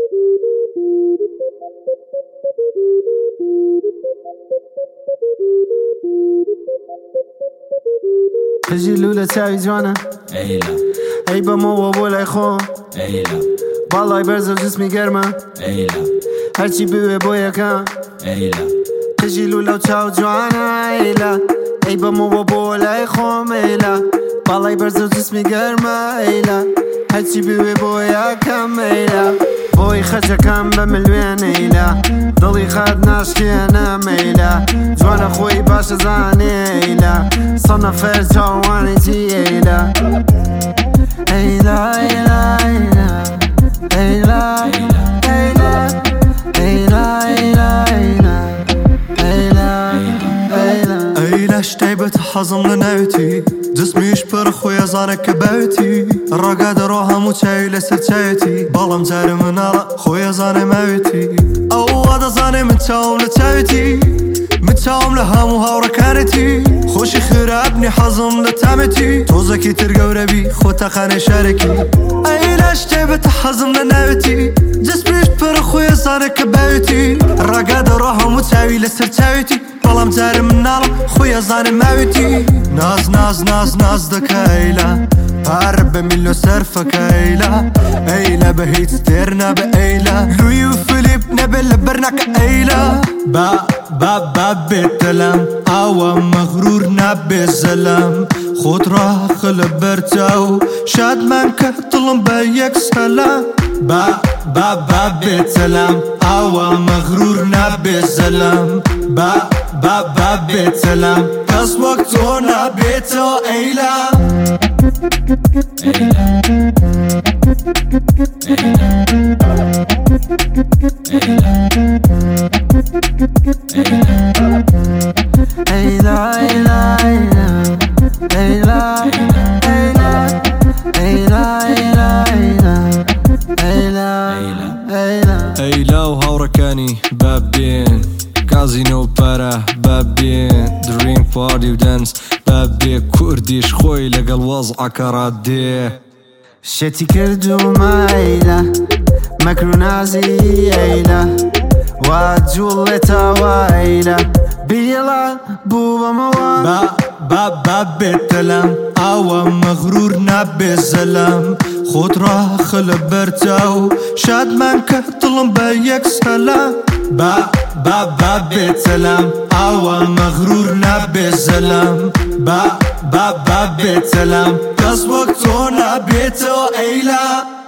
پژی لولە چاوی جوانە ئەیلا ئەی بەمەوە بۆ لای خۆم ئەیلا باڵای بەرزە و جسمی گەرمە ئەیلا هەرچی بوێ بۆ یەکەم ئەیلا پژی لولە و چاو جوانە ئەیلا ئەی بەمەوە بۆ لای خۆم ئەیلا باڵای بەرزە و جسمی گەرمە ئەیلا هەرچی بوێ بۆ یەکەم ئەیلا بۆی خەچەکەم بە ملوێن ئەیلا دڵی خات ناشکێنە مەیلا جوانە خۆی باشە زانێ ئەیلا سەنە فەر چاوانێتی ئەیلا ئەیلا ئەیلا ئەیلا ئەیلا ئەیلا ئەیلا ئەیلا ئەیلا ئەیلا ئەیلا شتای بەتە حەزم لە ناوێتی جسمیش پڕ خۆی ئەزانە کە باوێتی ڕاگا دەڕۆ هەموو چاوی لەسەر چاوێتی بەڵام جارە مناڵە خۆی ئەزانێ ماوێتی ئەووا دەزانێ من چاوم لە چاوێتی من چاوم لە هەموو هاوڕەکانێتی خۆشی خراپنی حەزم لە تامێتی تۆزێکی تر گەورەبی خۆتەخانەی شارێکی ئەیلا شتای بەتە حەزم لە ناوێتی جسمیش پڕ خۆی ئەزانە کە باوێتی ڕاگا دەڕۆ هەموو چاوی لەسەر چاوێتی بەڵام جارە مناڵە خۆی ئەزانێ ماوێتی ناز ناز ناز ناز دەکە ئەیلا پارە بە میلیۆن سەرفەکە ئەیلا ئەیلا بە هیچ تێر نابە ئەیلا لوی و فلیپ نەبێت لە بەرناکە ئەیلا با بێتەلەم ئاوە مەغرور نابێ زەلەم خۆت ڕاخە لە بەرچاو شادمان کە دڵم بە یەک سەلام با بێتەلەم ئاوە مەغرور نابێ زەلەم با بێتەلەم کەس وەک تۆ نابێتەوە ئەیلا ئەیلا ئەیلا ئەیلا ئەیلا ئەیلا ئەیلا ئەیلا ئەیلا ئەیلا و هاوڕەکانی بابێن کازینۆ و پارە بابێن دریم پارتی و دەنس بابێ کوردیش خۆی لەگەڵ وەزعەکە ڕادێ شێتی کردومە ئەیلا مەکر و نازی ئەیلا وا جوڵێتەوە ئەیلا بیڵە بوو بەمەوە با بێتەلەم ئاوە مەغرور نابێ زەلەم خۆت ڕاخە لە بەرچاو شادمان کە دڵم بە یەک سەلام با بێتەلەم ئاوە مەغرور نابێ زەلەم با بێتەلەم کەس وەک تۆ نابێتەوە ئەیلا